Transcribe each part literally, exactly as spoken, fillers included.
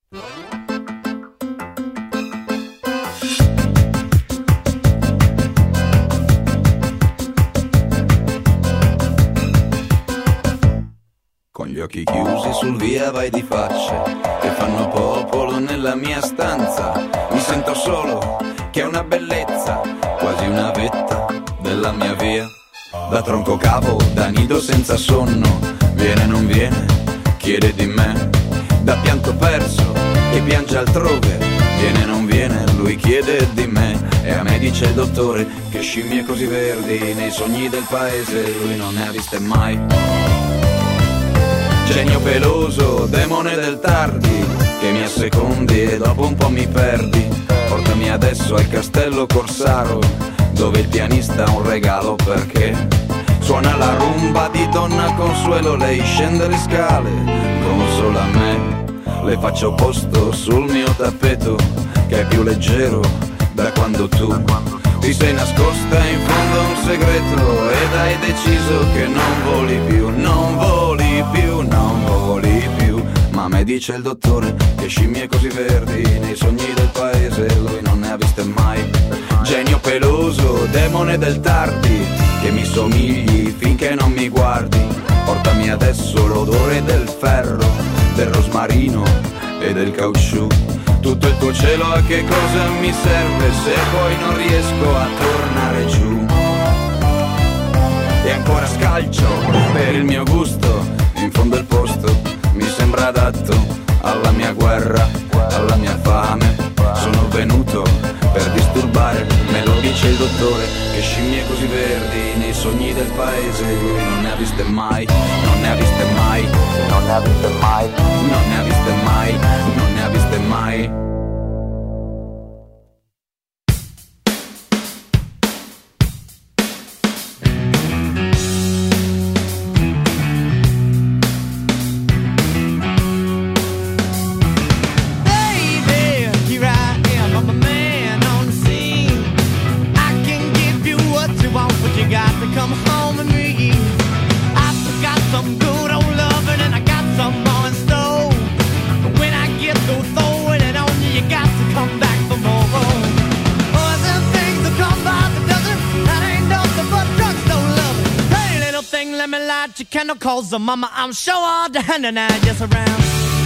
Con gli occhi chiusi sul via vai di facce che fanno popolo nella mia stanza. Mi sento solo, che è una bellezza, quasi una vetta della mia via. Da tronco cavo, da nido senza sonno, viene non viene, chiede di me. Da pianto perso, che piange altrove, viene non viene, lui chiede di me. E a me dice il dottore che scimmie così verdi nei sogni del paese lui non ne ha viste mai. Genio peloso, demone del tardi, che mi assecondi e dopo un po' mi perdi. Portami adesso al castello Corsaro, dove il pianista ha un regalo perché suona la rumba di Donna Consuelo. Lei scende le scale, consola me, le faccio posto sul mio tappeto, che è più leggero da quando tu ti sei nascosta in fondo a un segreto ed hai deciso che non voli più, non voli più, non voli più. Ma a me dice il dottore che scimmie così verdi nei sogni del paese lui non ne ha viste mai. Genio peloso, demone del tardi, che mi somigli finché non mi guardi. Portami adesso l'odore del ferro, del rosmarino e del caucciù. Tutto il tuo cielo a che cosa mi serve se poi non riesco a tornare giù? E ancora scalcio per il mio gusto, in fondo il posto mi sembra adatto alla mia guerra, alla mia fame. Sono venuto per disturbare, me lo dice il dottore che scimmie così verdi nei sogni del paese lui non ne ha viste mai, non ne ha viste mai, non ne ha viste mai, non ne ha viste mai, non ne ha viste mai. Cause the mama, I'm sure all the hand and I just around.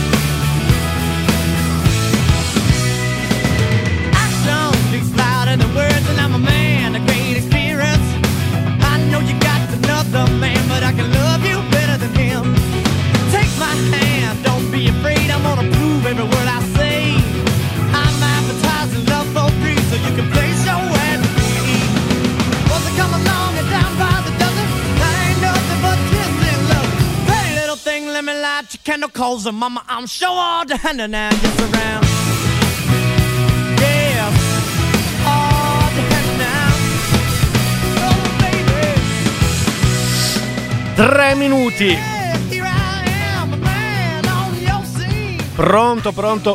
Action speaks louder than words, and I'm a man of great experience. I know you got another man, but I can love you better than him. Take my hand, don't be afraid, I'm gonna prove every word I say. I'm advertising love for free, so you can place your ad free. Was it come along and down by the dozen? That ain't nothing but kiss and love. Hey, little thing, let me light your candle, cause the mama, I'm sure all the hand and I just around. Yeah, all the hand now. Oh, baby. Tre minuti. Pronto, pronto.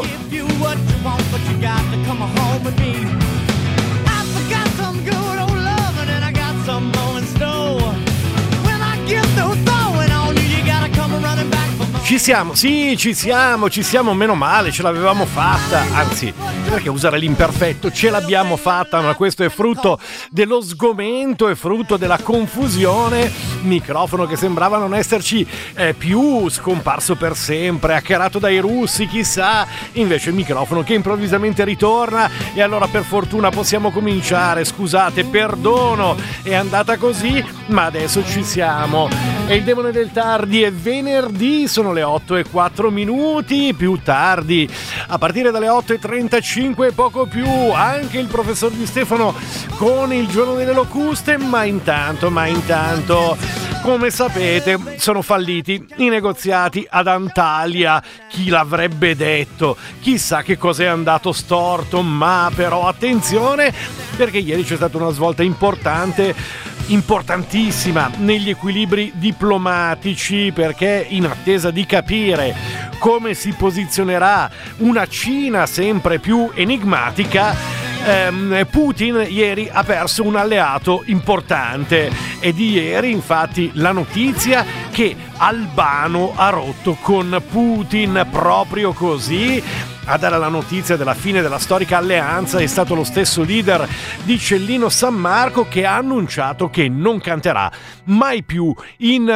Ci siamo, sì, ci siamo, ci siamo, meno male, ce l'avevamo fatta, anzi, perché usare l'imperfetto, ce l'abbiamo fatta, ma questo è frutto dello sgomento, è frutto della confusione, microfono che sembrava non esserci eh, più, scomparso per sempre, hackerato dai russi, chissà, invece il microfono che improvvisamente ritorna e allora per fortuna possiamo cominciare, scusate, perdono, è andata così, ma adesso ci siamo, e il demone del tardi è venerdì, sono le otto e quattro minuti, più tardi a partire dalle otto e trentacinque e poco più anche il professor Di Stefano con il giorno delle locuste, ma intanto ma intanto come sapete sono falliti i negoziati ad Antalya, chi l'avrebbe detto, chissà che cosa è andato storto, ma però attenzione perché ieri c'è stata una svolta importante, importantissima negli equilibri diplomatici, perché in attesa di capire come si posizionerà una Cina sempre più enigmatica, ehm, Putin ieri ha perso un alleato importante, e di ieri infatti la notizia che Albano ha rotto con Putin, proprio così. a dare la notizia della fine della storica alleanza è stato lo stesso leader di Cellino San Marco, che ha annunciato che non canterà mai più in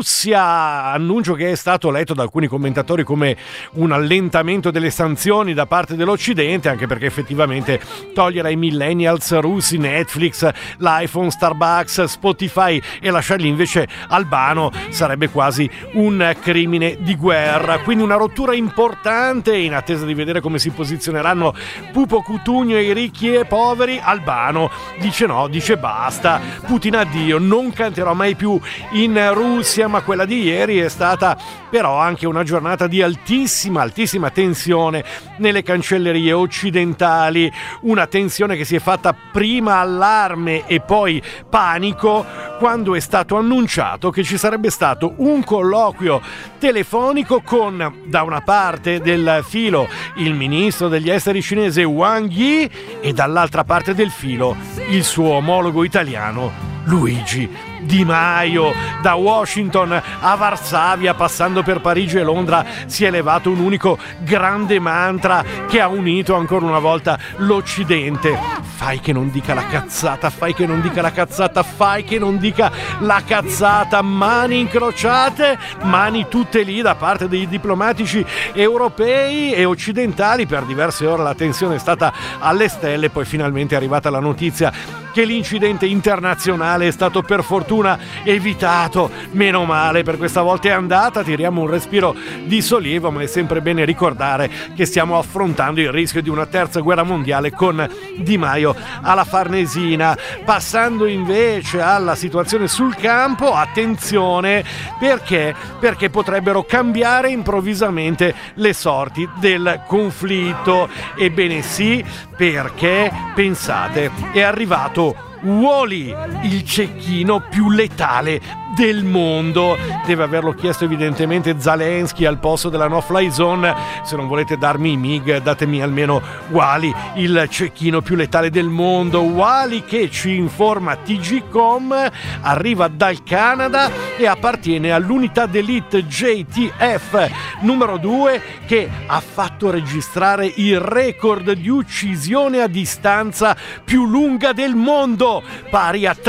Russia, annuncio che è stato letto da alcuni commentatori come un allentamento delle sanzioni da parte dell'Occidente, anche perché effettivamente togliere ai millennials russi Netflix, l'iPhone, Starbucks, Spotify e lasciarli invece Albano sarebbe quasi un crimine di guerra. Quindi una rottura importante, in attesa di vedere come si posizioneranno Pupo Cutugno e i ricchi e poveri. Albano dice no, dice basta, Putin addio, non canterò mai più in Russia. Ma quella di ieri è stata però anche una giornata di altissima, altissima tensione nelle cancellerie occidentali, una tensione che si è fatta prima allarme e poi panico quando è stato annunciato che ci sarebbe stato un colloquio telefonico con, da una parte del filo, il ministro degli esteri cinese Wang Yi e dall'altra parte del filo il suo omologo italiano Luigi Di Maio. Da Washington a Varsavia, passando per Parigi e Londra, si è elevato un unico grande mantra che ha unito ancora una volta l'Occidente: fai che non dica la cazzata, fai che non dica la cazzata, fai che non dica la cazzata. Mani incrociate, mani tutte lì da parte dei diplomatici europei e occidentali. Per diverse ore la tensione è stata alle stelle, poi finalmente è arrivata la notizia che l'incidente internazionale è stato per fortuna evitato. Meno male, per questa volta è andata, tiriamo un respiro di sollievo, ma è sempre bene ricordare che stiamo affrontando il rischio di una terza guerra mondiale con Di Maio alla Farnesina. Passando invece alla situazione sul campo, attenzione, perché? Perché potrebbero cambiare improvvisamente le sorti del conflitto. Ebbene sì, perché pensate, è arrivato Wall-E, il cecchino più letale del mondo. Deve averlo chiesto evidentemente Zelensky al posto della no-fly zone. Se non volete darmi i MiG, datemi almeno Wall-E, il cecchino più letale del mondo. Wall-E, che ci informa T G Com, arriva dal Canada e appartiene all'unità d'elite J T F numero due, che ha fatto registrare il record di uccisione a distanza più lunga del mondo, pari a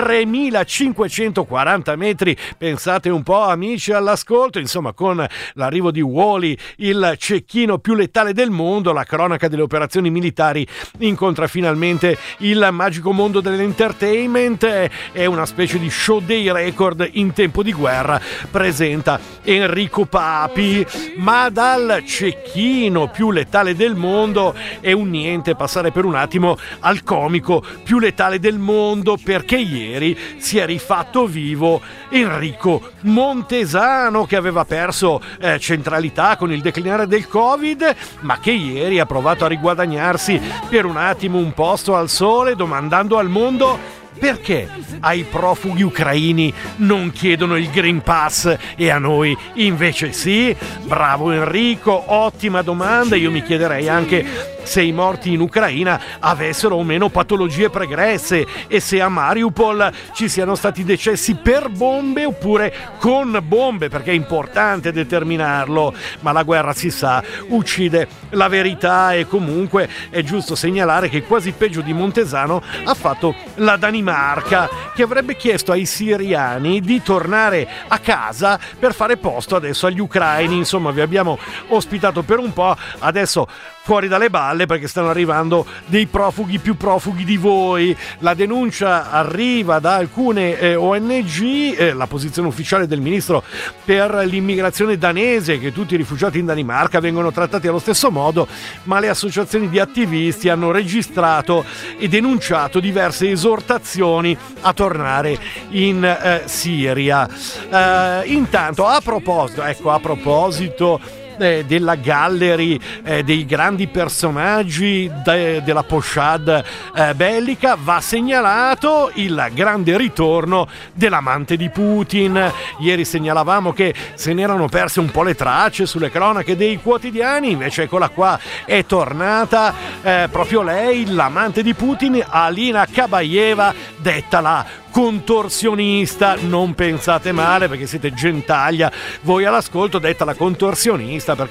tremilacinquecentoquaranta metri. Pensate un po', amici all'ascolto, insomma, con l'arrivo di Wall-E, il cecchino più letale del mondo, la cronaca delle operazioni militari incontra finalmente il magico mondo dell'entertainment. È una specie di show dei record in tempo di guerra, presenta Enrico Papi. Ma dal cecchino più letale del mondo è un niente passare per un attimo al comico più letale del mondo, perché ieri si è rifatto vivo Enrico Montesano, che aveva perso eh, centralità con il declinare del Covid, ma che ieri ha provato a riguadagnarsi per un attimo un posto al sole, domandando al mondo: perché ai profughi ucraini non chiedono il Green Pass e a noi invece sì? Bravo Enrico, ottima domanda. Io mi chiederei anche se i morti in Ucraina avessero o meno patologie pregresse e se a Mariupol ci siano stati decessi per bombe oppure con bombe, perché è importante determinarlo. Ma la guerra, si sa, uccide la verità, e comunque è giusto segnalare che quasi peggio di Montesano ha fatto la Danimarca, che avrebbe chiesto ai siriani di tornare a casa per fare posto adesso agli ucraini. Insomma, vi abbiamo ospitato per un po', adesso fuori dalle balle, perché stanno arrivando dei profughi più profughi di voi. La denuncia arriva da alcune eh, O N G, eh, la posizione ufficiale del ministro per l'immigrazione danese, che tutti i rifugiati in Danimarca vengono trattati allo stesso modo, ma le associazioni di attivisti hanno registrato e denunciato diverse esortazioni a tornare in eh, Siria. Eh, intanto, a proposito, ecco, a proposito della gallery eh, dei grandi personaggi de, della pochade eh, bellica, va segnalato il grande ritorno dell'amante di Putin. Ieri segnalavamo che se ne erano perse un po' le tracce sulle cronache dei quotidiani, invece eccola qua, è tornata eh, proprio lei, l'amante di Putin, Alina Kabayeva, detta la contorsionista. Non pensate male, perché siete gentaglia voi all'ascolto, detta la contorsionista perché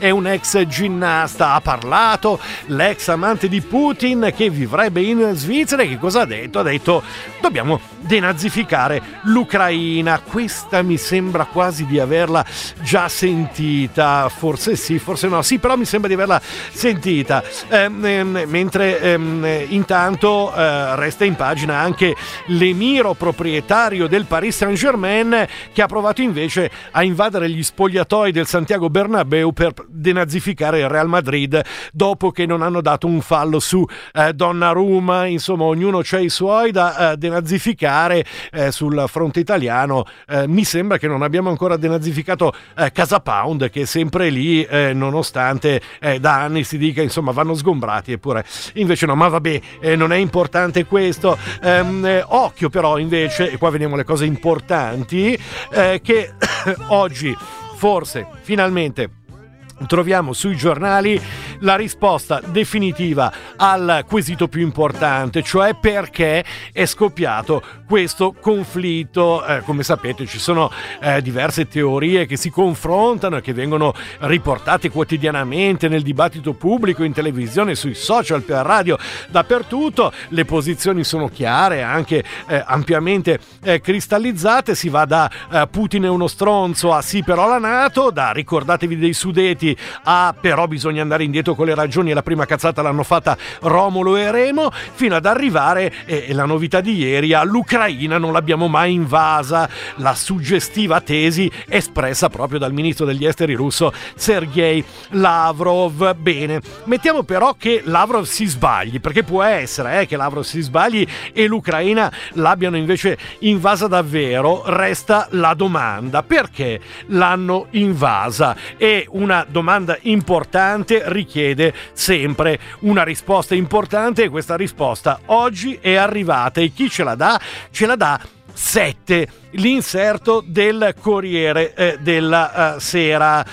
è un ex ginnasta, ha parlato l'ex amante di Putin che vivrebbe in Svizzera. E che cosa ha detto? Ha detto dobbiamo denazificare l'Ucraina. Questa mi sembra quasi di averla già sentita, forse sì, forse no, sì, però mi sembra di averla sentita. Ehm, ehm, mentre ehm, intanto eh, resta in pagina anche l'emiro proprietario del Paris Saint-Germain, che ha provato invece a invadere gli spogliatoi del Santiago Bernabéu per denazificare il Real Madrid dopo che non hanno dato un fallo su eh, Donnarumma. Insomma, ognuno c'ha i suoi da eh, denazificare. Eh, sul fronte italiano eh, mi sembra che non abbiamo ancora denazificato eh, Casa Pound, che è sempre lì eh, nonostante eh, da anni si dica insomma vanno sgombrati, eppure invece no. Ma vabbè, eh, non è importante questo. Ehm, eh, occhio però invece, e qua veniamo alle cose importanti, eh, che oggi forse finalmente troviamo sui giornali la risposta definitiva al quesito più importante, cioè perché è scoppiato questo conflitto. Eh, come sapete ci sono eh, diverse teorie che si confrontano e che vengono riportate quotidianamente nel dibattito pubblico, in televisione, sui social, per radio, dappertutto. Le posizioni sono chiare, anche eh, ampiamente eh, cristallizzate. Si va da eh, Putin è uno stronzo a sì però la NATO, da ricordatevi dei Sudeti a però bisogna andare indietro con le ragioni e la prima cazzata l'hanno fatta Romolo e Remo, fino ad arrivare, e, e la novità di ieri, all'Ucraina non l'abbiamo mai invasa, la suggestiva tesi espressa proprio dal ministro degli esteri russo Sergei Lavrov. Bene, mettiamo però che Lavrov si sbagli, perché può essere eh, che Lavrov si sbagli e l'Ucraina l'abbiano invece invasa davvero. Resta la domanda: perché l'hanno invasa? È una domanda domanda importante, richiede sempre una risposta importante, e questa risposta oggi è arrivata. E chi ce la dà? Ce la dà sette, l'inserto del Corriere eh, della uh, Sera,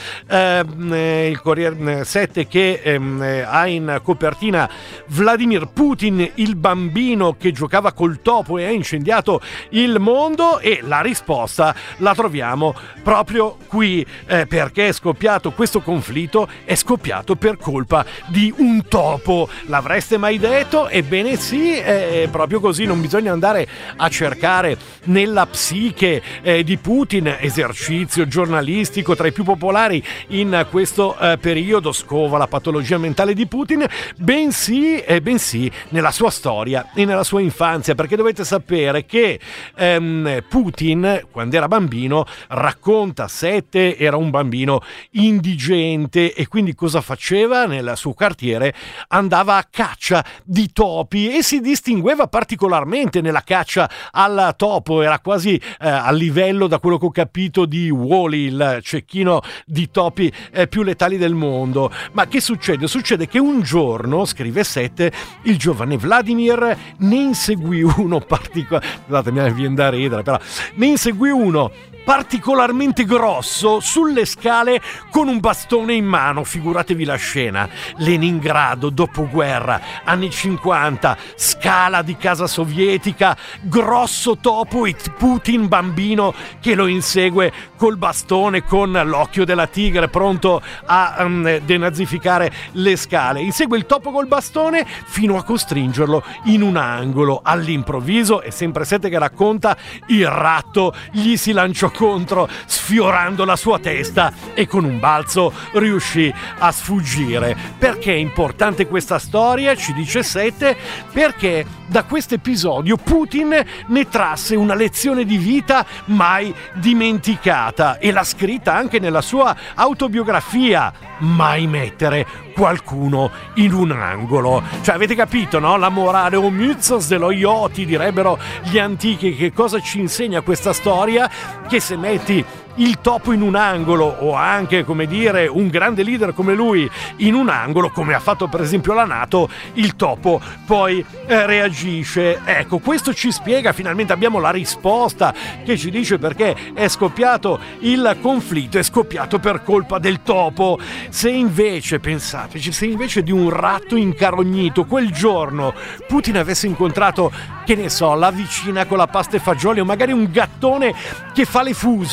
eh, il Corriere sette che eh, ha in copertina Vladimir Putin, il bambino che giocava col topo e ha incendiato il mondo, e la risposta la troviamo proprio qui, eh, perché è scoppiato questo conflitto, è scoppiato per colpa di un topo. L'avreste mai detto? Ebbene sì, è proprio così. Non bisogna andare a cercare nella psiche eh, di Putin, esercizio giornalistico tra i più popolari in questo eh, periodo, scova la patologia mentale di Putin, bensì, eh, bensì nella sua storia e nella sua infanzia, perché dovete sapere che ehm, Putin, quando era bambino, racconta Sette, era un bambino indigente, e quindi cosa faceva nel suo quartiere? Andava a caccia di topi e si distingueva particolarmente nella caccia al topo. Era quasi eh, a livello, da quello che ho capito, di Wall-E, il cecchino di topi eh, più letali del mondo. Ma che succede? Succede che un giorno, scrive Sette, il giovane Vladimir ne inseguì uno particolare, scusate, mi viene da ridere, però ne inseguì uno particolarmente grosso sulle scale con un bastone in mano. Figuratevi la scena: Leningrado, dopoguerra, anni cinquanta, scala di casa sovietica, grosso topo e Putin bambino che lo insegue col bastone, con l'occhio della tigre, pronto a um, denazificare le scale. Insegue il topo col bastone fino a costringerlo in un angolo. All'improvviso, è sempre Sette che racconta, il ratto gli si lanciò contro, sfiorando la sua testa, e con un balzo riuscì a sfuggire. Perché è importante questa storia? Ci dice Sette, perché da questo episodio Putin ne trasse una lezione di vita mai dimenticata, e l'ha scritta anche nella sua autobiografia: mai mettere qualcuno in un angolo. Cioè, avete capito, no? La morale, o mythos dello ioti, direbbero gli antichi. Che cosa ci insegna questa storia? Che se metti il topo in un angolo, o anche, come dire, un grande leader come lui in un angolo, come ha fatto per esempio la NATO, il topo poi eh, reagisce. Ecco, questo ci spiega, finalmente abbiamo la risposta che ci dice perché è scoppiato il conflitto. È scoppiato per colpa del topo. Se invece, pensateci, se invece di un ratto incarognito quel giorno Putin avesse incontrato, che ne so, la vicina con la pasta e fagioli, o magari un gattone che fa le fusa,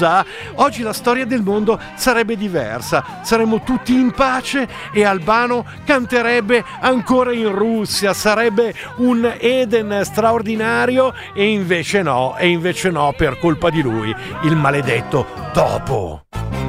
oggi la storia del mondo sarebbe diversa, saremmo tutti in pace e Albano canterebbe ancora in Russia, sarebbe un Eden straordinario e invece no, e invece no per colpa di lui, il maledetto topo.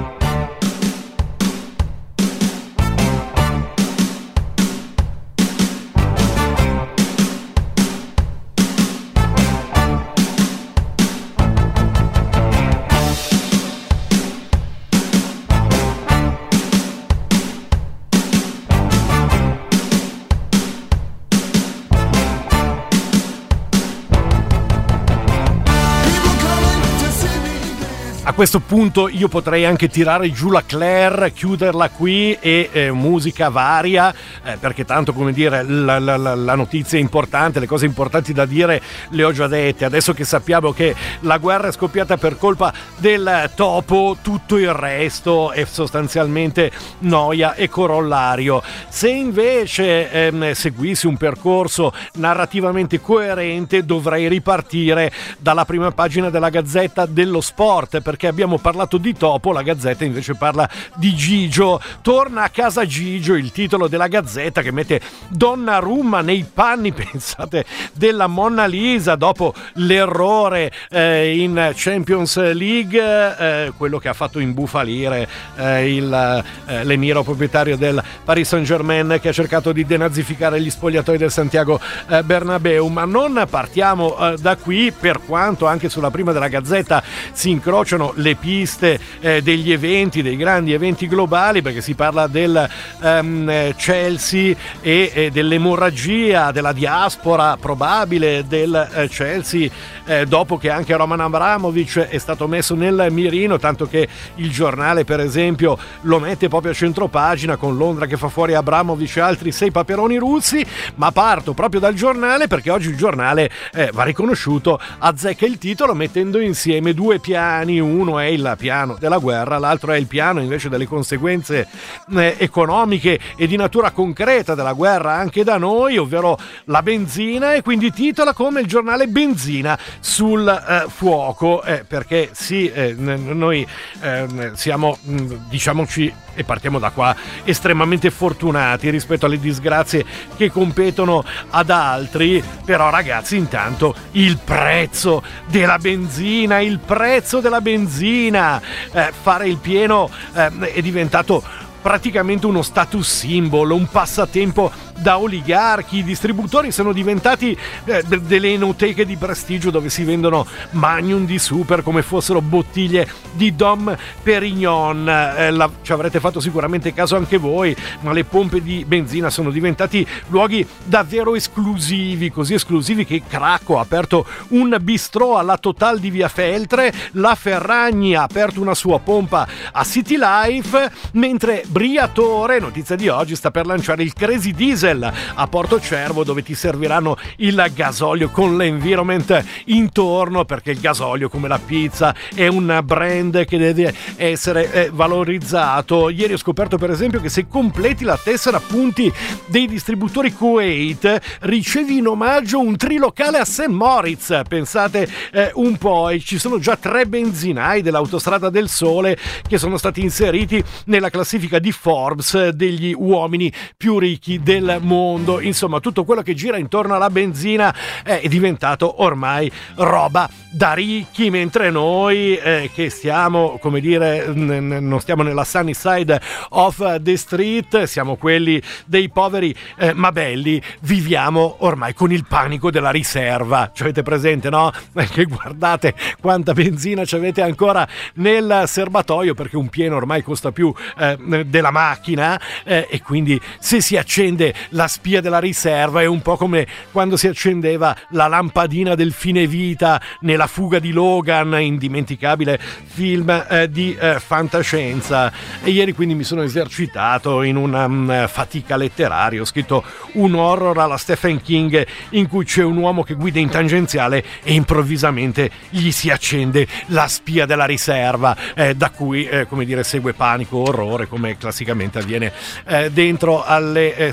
A questo punto io potrei anche tirare giù la Claire, chiuderla qui e eh, musica varia, eh, perché tanto, come dire, la, la, la notizia è importante, le cose importanti da dire le ho già dette. Adesso che sappiamo che la guerra è scoppiata per colpa del topo, tutto il resto è sostanzialmente noia e corollario. Se invece ehm, seguissi un percorso narrativamente coerente, dovrei ripartire dalla prima pagina della Gazzetta dello Sport, perché abbiamo parlato di topo, la Gazzetta invece parla di Gigio. Torna a casa Gigio, il titolo della Gazzetta, che mette Donnarumma nei panni, pensate, della Monna Lisa dopo l'errore eh, in Champions League, eh, quello che ha fatto imbufalire eh, il, eh, l'emiro proprietario del Paris Saint-Germain, che ha cercato di denazificare gli spogliatoi del Santiago eh, Bernabeu. Ma non partiamo eh, da qui, per quanto anche sulla prima della Gazzetta si incrociano le piste eh, degli eventi, dei grandi eventi globali, perché si parla del um, Chelsea e, e dell'emorragia, della diaspora probabile del eh, Chelsea, eh, dopo che anche Roman Abramovich è stato messo nel mirino, tanto che il giornale per esempio lo mette proprio a centropagina, con Londra che fa fuori Abramovich e altri sei paperoni russi. Ma parto proprio dal giornale, perché oggi il giornale eh, va riconosciuto, azzecca il titolo mettendo insieme due piani. Uno è il piano della guerra, l'altro è il piano invece delle conseguenze eh, economiche e di natura concreta della guerra anche da noi, ovvero la benzina, e quindi titola come il giornale Benzina sul eh, fuoco, eh, perché sì, eh, noi eh, siamo, diciamoci, e partiamo da qua, estremamente fortunati rispetto alle disgrazie che competono ad altri. Però ragazzi, intanto il prezzo della benzina, il prezzo della benzina, eh, fare il pieno eh, è diventato praticamente uno status symbol, un passatempo da oligarchi. I distributori sono diventati eh, de- delle enoteche di prestigio dove si vendono magnum di super come fossero bottiglie di Dom Perignon. Eh, la- ci avrete fatto sicuramente caso anche voi, ma le pompe di benzina sono diventati luoghi davvero esclusivi, così esclusivi che Cracco ha aperto un bistrò alla Total di Via Feltre, la Ferragni ha aperto una sua pompa a City Life, mentre Briatore, notizia di oggi, sta per lanciare il Crazy Diesel a Porto Cervo, dove ti serviranno il gasolio con l'environment intorno, perché il gasolio, come la pizza, è un brand che deve essere eh, valorizzato. Ieri ho scoperto per esempio che se completi la tessera punti dei distributori Kuwait ricevi in omaggio un trilocale a Saint Moritz. Pensate eh, un po', e ci sono già tre benzinai dell'Autostrada del Sole che sono stati inseriti nella classifica di Forbes degli uomini più ricchi del mondo. Insomma, tutto quello che gira intorno alla benzina è diventato ormai roba da ricchi, mentre noi eh, che stiamo, come dire, n- non stiamo nella sunny side of the street, siamo quelli dei poveri eh, ma belli, viviamo ormai con il panico della riserva. Ci avete presente, no? Che guardate quanta benzina ci avete ancora nel serbatoio, perché un pieno ormai costa più eh, della macchina, eh, e quindi se si accende la spia della riserva è un po' come quando si accendeva la lampadina del fine vita nella fuga di Logan, indimenticabile film eh, di eh, fantascienza. E ieri quindi mi sono esercitato in una um, fatica letteraria, ho scritto un horror alla Stephen King in cui c'è un uomo che guida in tangenziale e improvvisamente gli si accende la spia della riserva, eh, da cui eh, come dire segue panico, orrore, come classicamente avviene eh, dentro alle eh, storie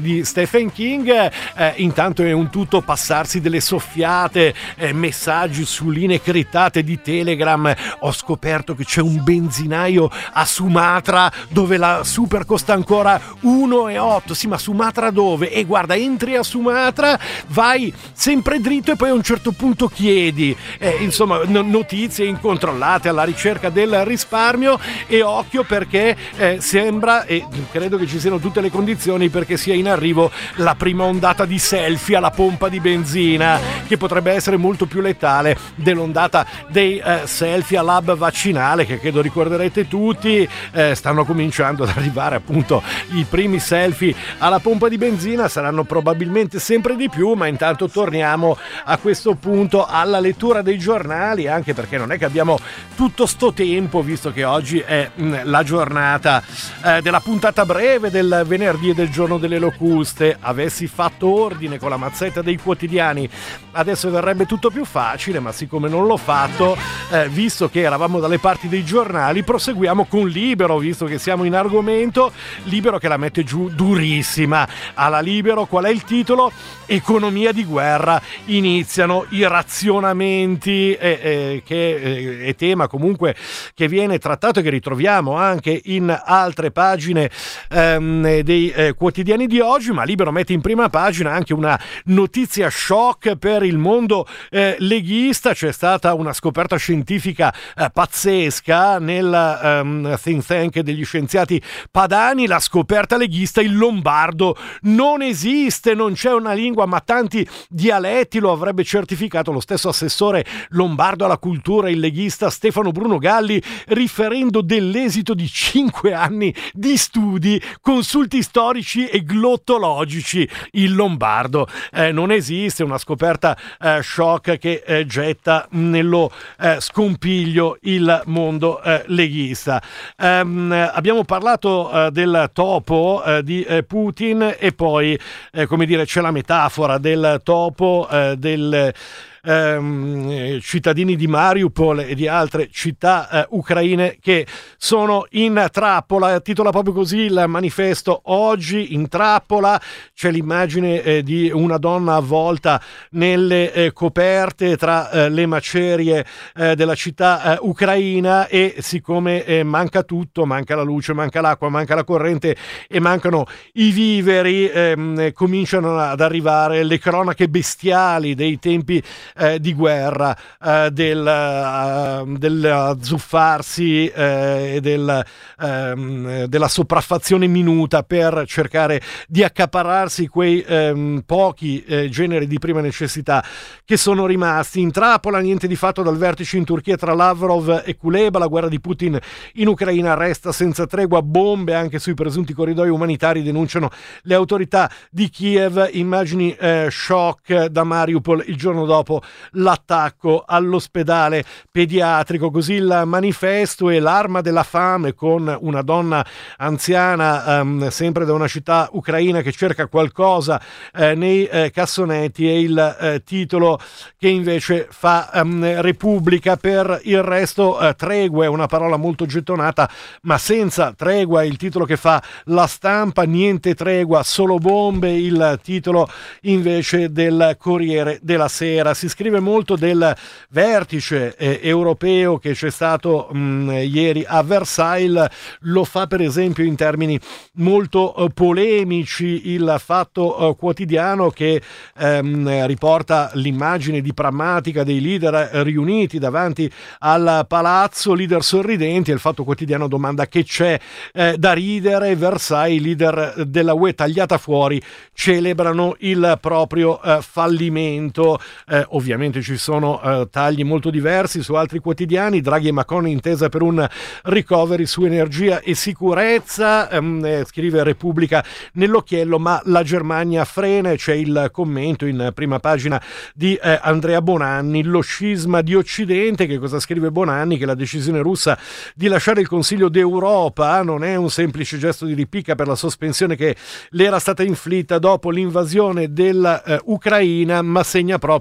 di Stephen King. Eh, intanto è un tutto passarsi delle soffiate, eh, messaggi su linee crittate di Telegram. Ho scoperto che c'è un benzinaio a Sumatra dove la super costa ancora uno e otto. Sì, ma Sumatra dove? E guarda, entri a Sumatra, vai sempre dritto e poi a un certo punto chiedi. Eh, insomma, no, notizie incontrollate alla ricerca del risparmio, e occhio perché eh, sembra, e credo che ci siano tutte le condizioni perché sia in arrivo la prima ondata di selfie alla pompa di benzina, che potrebbe essere molto più letale dell'ondata dei eh, selfie all'hub vaccinale, che credo ricorderete tutti. Eh, stanno cominciando ad arrivare appunto i primi selfie alla pompa di benzina, saranno probabilmente sempre di più, ma intanto torniamo a questo punto alla lettura dei giornali, anche perché non è che abbiamo tutto sto tempo, visto che oggi è mh, la giornata eh, della puntata breve del venerdì e del giorno delle locuste. Avessi fatto ordine con la mazzetta dei quotidiani adesso verrebbe tutto più facile, ma siccome non l'ho fatto, eh, visto che eravamo dalle parti dei giornali, proseguiamo con Libero, visto che siamo in argomento. Libero che la mette giù durissima. Alla Libero qual è il titolo? Economia di guerra, iniziano i razionamenti, eh, eh, che eh, è tema comunque che viene trattato e che ritroviamo anche in altre pagine ehm, dei eh, quotidiani di oggi. Ma Libero mette in prima pagina anche una notizia shock per il mondo eh, leghista. C'è stata una scoperta scientifica eh, pazzesca nel um, think tank degli scienziati padani. La scoperta leghista: il lombardo non esiste, non c'è una lingua ma tanti dialetti. Lo avrebbe certificato lo stesso assessore lombardo alla cultura, il leghista Stefano Bruno Galli, riferendo dell'esito di cinque anni di studi, consulti storici e glottologici. Il lombardo eh, non esiste, una scoperta eh, shock che eh, getta nello eh, scompiglio il mondo eh, leghista. Um, abbiamo parlato uh, del topo uh, di uh, Putin, e poi uh, come dire c'è la metafora del topo uh, del Ehm, cittadini di Mariupol e di altre città eh, ucraine che sono in trappola. Titola proprio così il manifesto oggi: in trappola. C'è l'immagine eh, di una donna avvolta nelle eh, coperte tra eh, le macerie eh, della città eh, ucraina, e siccome eh, manca tutto, manca la luce, manca l'acqua, manca la corrente e mancano i viveri, ehm, cominciano ad arrivare le cronache bestiali dei tempi Eh, di guerra, eh, del, uh, del zuffarsi eh, e del, ehm, della sopraffazione minuta per cercare di accaparrarsi quei ehm, pochi eh, generi di prima necessità che sono rimasti. In trappola, niente di fatto dal vertice in Turchia tra Lavrov e Kuleba. La guerra di Putin in Ucraina resta senza tregua, bombe anche sui presunti corridoi umanitari, denunciano le autorità di Kiev. Immagini eh, shock da Mariupol il giorno dopo l'attacco all'ospedale pediatrico. Così il manifesto. E l'arma della fame, con una donna anziana um, sempre da una città ucraina che cerca qualcosa eh, nei eh, cassonetti, e il eh, titolo che invece fa um, Repubblica. Per il resto eh, tregua è una parola molto gettonata, ma senza tregua il titolo che fa La Stampa. Niente tregua, solo bombe, il titolo invece del Corriere della Sera. Si scrive molto del vertice eh, europeo che c'è stato mh, ieri a Versailles. Lo fa per esempio in termini molto eh, polemici il Fatto eh, Quotidiano, che ehm, riporta l'immagine di prammatica dei leader eh, riuniti davanti al palazzo, leader sorridenti, e il Fatto Quotidiano domanda: che c'è eh, da ridere? Versailles, leader della U E tagliata fuori, celebrano il proprio eh, fallimento. Eh, ovviamente ci sono eh, tagli molto diversi su altri quotidiani. Draghi e Macron intesa per un recovery su energia e sicurezza, ehm, eh, scrive Repubblica nell'occhiello, ma la Germania frena. C'è il commento in prima pagina di eh, Andrea Bonanni: lo scisma di Occidente. Che cosa scrive Bonanni? Che la decisione russa di lasciare il Consiglio d'Europa non è un semplice gesto di ripicca per la sospensione che le era stata inflitta dopo l'invasione dell'Ucraina, ma segna proprio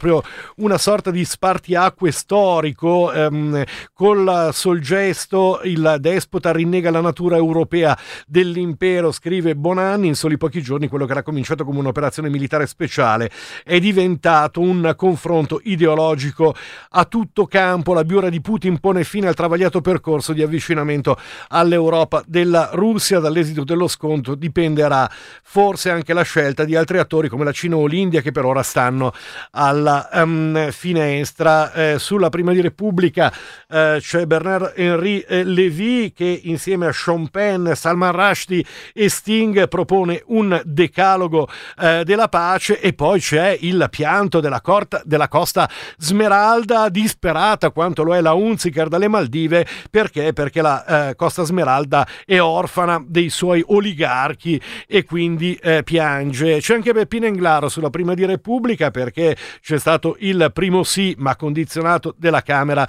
una sorta di spartiacque storico. Ehm, col sol gesto il despota rinnega la natura europea dell'impero, scrive Bonanni. In soli pochi giorni quello che era cominciato come un'operazione militare speciale è diventato un confronto ideologico a tutto campo. La biura di Putin pone fine al travagliato percorso di avvicinamento all'Europa della Russia. Dall'esito dello scontro dipenderà forse anche la scelta di altri attori come la Cina o l'India, che per ora stanno alla um, finestra. Eh, sulla Prima di Repubblica eh, c'è Bernard-Henri Lévy che insieme a Sean Penn, Salman Rushdie e Sting propone un decalogo eh, della pace. E poi c'è il pianto della, corta, della Costa Smeralda, disperata quanto lo è la Unziker dalle Maldive. Perché? Perché la eh, Costa Smeralda è orfana dei suoi oligarchi e quindi eh, piange. C'è anche Beppino Englaro sulla Prima di Repubblica, perché c'è stato il primo sì ma condizionato della Camera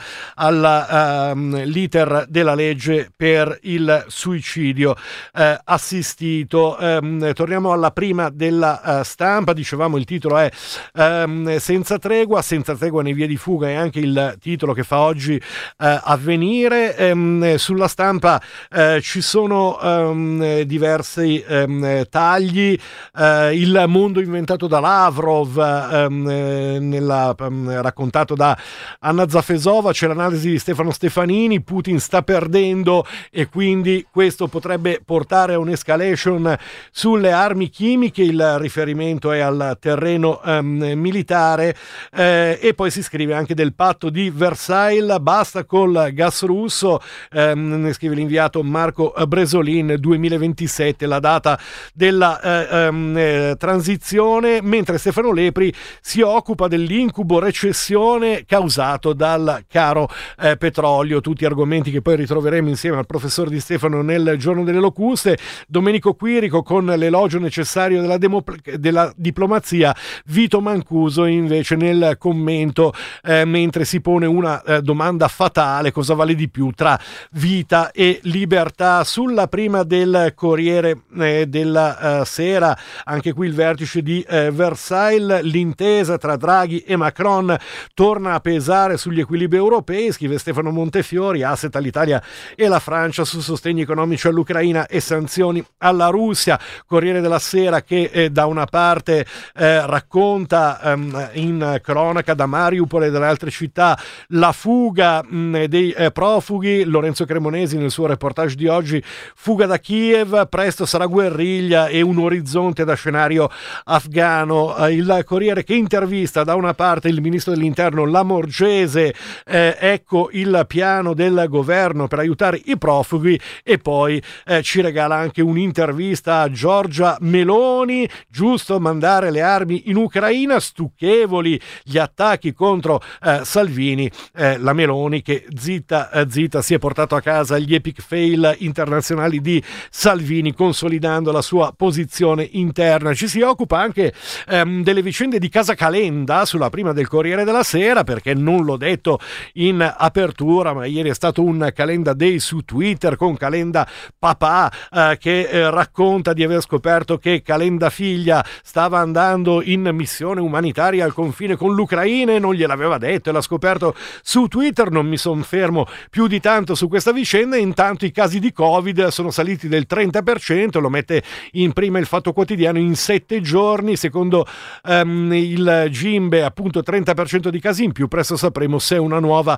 all'iter um, della legge per il suicidio eh, assistito. Um, torniamo alla prima della uh, Stampa. Dicevamo il titolo è um, Senza tregua, senza tregua nei vie di fuga, è anche il titolo che fa oggi uh, Avvenire. Um, sulla Stampa uh, ci sono um, diversi um, tagli. Uh, il mondo inventato da Lavrov, um, nella, um, raccontato da Anna Zafesova. C'è l'analisi di Stefano Stefanini. Putin sta perdendo e quindi questo potrebbe portare a un'escalation sulle armi chimiche. Il riferimento è al terreno um, militare. Eh, e poi si scrive anche del patto di Versailles, basta col gas russo. Um, ne scrive l'inviato Marco Bresolin, duemilaventisette la data della eh, um, eh, transizione, mentre Stefano Lepri si occupa dell'incubo recessione causato dal caro eh, petrolio. Tutti argomenti che poi ritroveremo insieme al professor Di Stefano nel Giorno delle Locuste. Domenico Quirico con l'elogio necessario della, demo- della diplomazia. Vito Mancuso invece nel commento, eh, mentre si pone una eh, domanda fatale: cosa vale di più tra vita e libertà? Sulla Prima del Corriere eh, della uh, Sera, anche qui il vertice di eh, Versailles, l'intesa tra Draghi e Macron torna a pesare sugli equilibri europei, scrive Stefano Montefiori. Asset all'Italia e la Francia su sostegni economici all'Ucraina e sanzioni alla Russia. Corriere della Sera che eh, da una parte eh, racconta ehm, in cronaca da Mariupol e dalle altre città la fuga mh, dei eh, profughi. Lorenzo Cremonesi nel suo reportage di oggi: fuga da Kiev, presto sarà guerriglia e un orizzonte da scenario afghano. Eh, il Corriere che intervista da una parte il ministro dell'interno Lamorgese, eh, ecco il piano del governo per aiutare i profughi, e poi eh, ci regala anche un'intervista a Giorgia Meloni: giusto mandare le armi in Ucraina, stucchevoli gli attacchi contro eh, Salvini. Eh, la Meloni che zitta eh, zitta si è portato a casa gli epic fail internazionali di Salvini, consolidando la sua posizione interna. Ci si occupa anche ehm, delle vicende di Casa Calenda sulla Prima del Corriere della Sera, perché non l'ho detto in apertura, ma ieri è stato un Calenda Day su Twitter con Calenda papà eh, che eh, racconta di aver scoperto che Calenda figlia stava andando in missione umanitaria al confine con l'Ucraina e non gliel'aveva detto, e l'ha scoperto su Twitter. Non mi soffermo più di tanto su questa vicenda. Intanto i casi di Covid sono saliti del trenta per cento, lo mette in prima il Fatto Quotidiano. In sette giorni, secondo um, il Gimbe, appunto trenta per cento di casi in più. Presto sapremo se è una nuova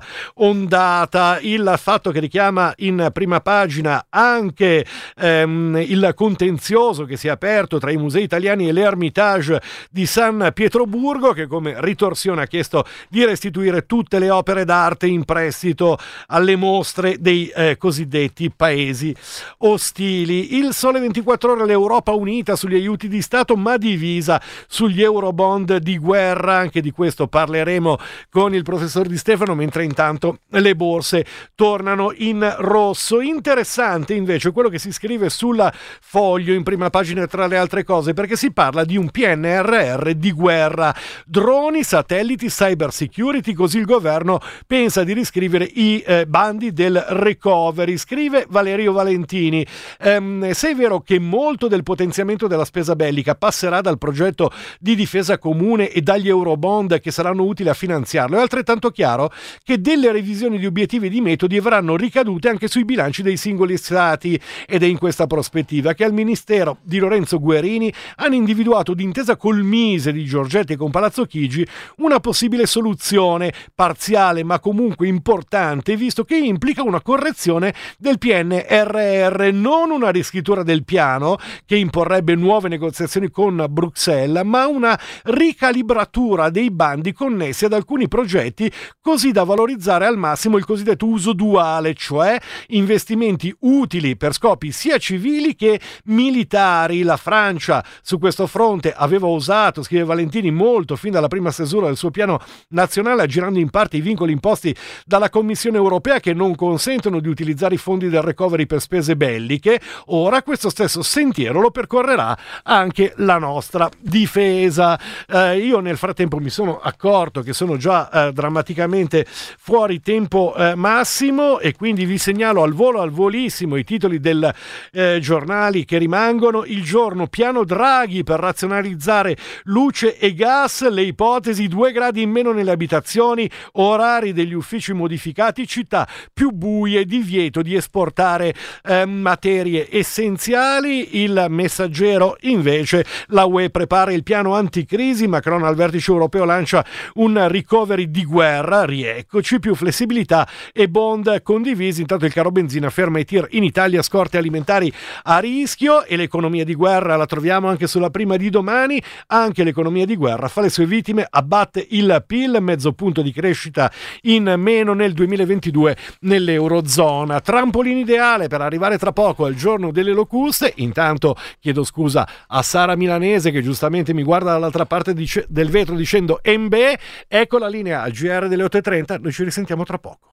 ondata. Il Fatto che richiama in prima pagina anche um, il contenzioso che si è aperto tra i musei italiani e l'Ermitage di San Pietroburgo, che come ritorsione ha chiesto di restituire tutte le opere d'arte in prestito alle mostre dei eh, cosiddetti paesi ostili. Il Sole ventiquattro Ore: l'Europa unita sugli aiuti di Stato ma divisa sugli eurobond di guerra. Anche di questo parleremo con il professor Di Stefano, mentre intanto le borse tornano in rosso. Interessante invece quello che si scrive sulla Foglio in prima pagina, tra le altre cose, perché si parla di un P N R R di guerra: droni, satelliti, cyber security. Così il governo pensa di riscrivere i eh, bandi del recovery, scrive Valerio Valentini. Ehm, se è vero che molto del potenziamento della spesa bellica passerà dal progetto di difesa comune e dagli eurobond bond che saranno utili a finanziarlo. È altrettanto chiaro che delle revisioni di obiettivi e di metodi avranno ricadute anche sui bilanci dei singoli stati, ed è in questa prospettiva che al Ministero di Lorenzo Guerini hanno individuato d'intesa col Mise di Giorgetti e con Palazzo Chigi una possibile soluzione parziale ma comunque importante, visto che implica una correzione del P N R R, non una riscrittura del piano che imporrebbe nuove negoziazioni con Bruxelles, ma una ricalibratura dei bandi connessi ad alcuni progetti, così da valorizzare al massimo il cosiddetto uso duale, cioè investimenti utili per scopi sia civili che militari. La Francia su questo fronte aveva usato, scrive Valentini, molto fin dalla prima stesura del suo piano nazionale, aggirando in parte i vincoli imposti dalla Commissione europea che non consentono di utilizzare i fondi del recovery per spese belliche. Ora questo stesso sentiero lo percorrerà anche la nostra difesa. Eh, io nel frattempo mi sono accorto che sono già eh, drammaticamente fuori tempo eh, massimo, e quindi vi segnalo al volo, al volissimo, i titoli del eh, giornali che rimangono. Il Giorno: piano Draghi per razionalizzare luce e gas, le ipotesi due gradi in meno nelle abitazioni, orari degli uffici modificati, città più buie, divieto di esportare eh, materie essenziali. Il Messaggero invece: la U E prepara il piano anticrisi, Macron al vertice europeo lancia un recovery di guerra, rieccoci, più flessibilità e bond condivisi. Intanto il caro benzina ferma i tir in Italia, scorte alimentari a rischio, e l'economia di guerra la troviamo anche sulla prima di Domani. Anche l'economia di guerra fa le sue vittime, abbatte il P I L, mezzo punto di crescita in meno nel duemilaventidue nell'Eurozona. Trampolino ideale per arrivare tra poco al giorno delle locuste. Intanto chiedo scusa a Sara Milanese che giustamente mi guarda dall'altra parte dice, del vetro dicendo embe. Ecco la linea al G R delle otto e trenta, noi ci risentiamo tra poco.